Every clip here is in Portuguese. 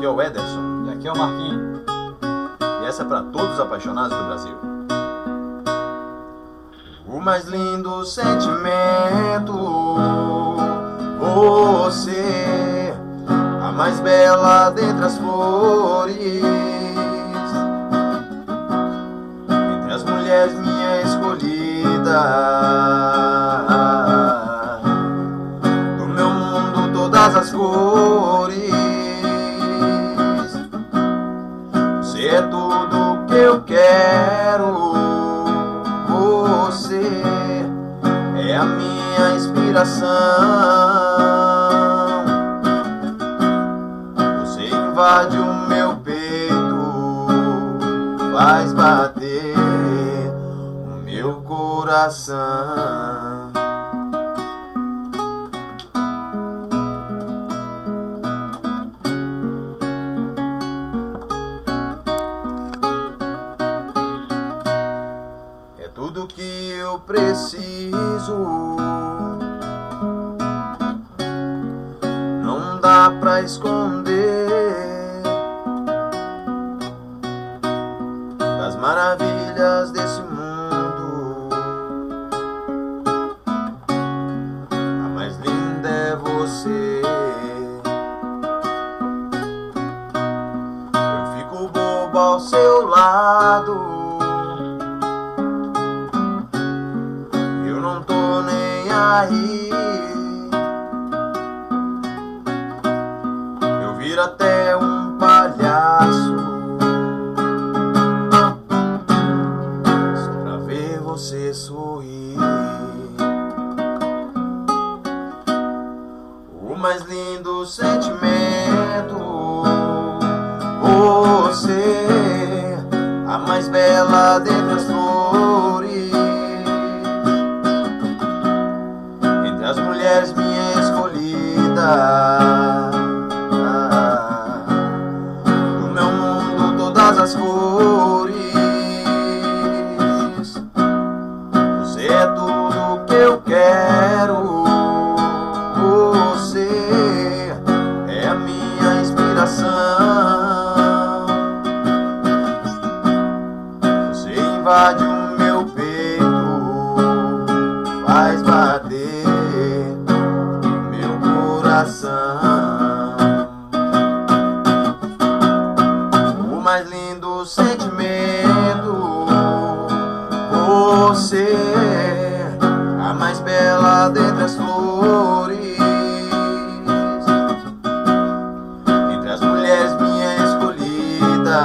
é o Ederson. E aqui é o Marquinhos. E essa é para todos os apaixonados do Brasil. O mais lindo sentimento, você, a mais bela dentre as flores, entre as mulheres minha escolhida, do meu mundo todas as cores. Você é tudo que eu quero, você é a minha inspiração. Você invade o meu peito, faz bater o meu coração. Tudo que eu preciso, não dá pra esconder das maravilhas desse mundo. A mais linda é você. Eu fico bobo ao seu lado, não tô nem aí. Eu viro até um palhaço só pra ver você sorrir. O mais lindo sentimento, você, a mais bela dentre as flores, as mulheres minha escolhida, do meu mundo todas as cores. Você é tudo que eu quero, você é a minha inspiração. Você invade o meu peito, faz bater o mais lindo sentimento, você, a mais bela dentre as flores, entre as mulheres minha escolhida,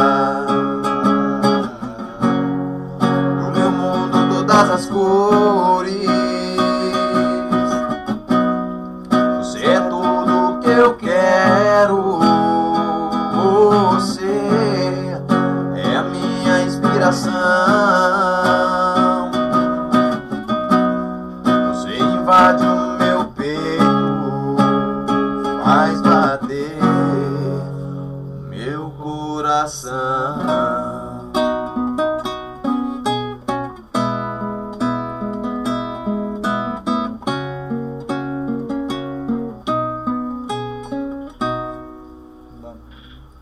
do meu mundo todas as cores. Eu quero, você é a minha inspiração. Você invade o meu peito, faz bater o meu coração.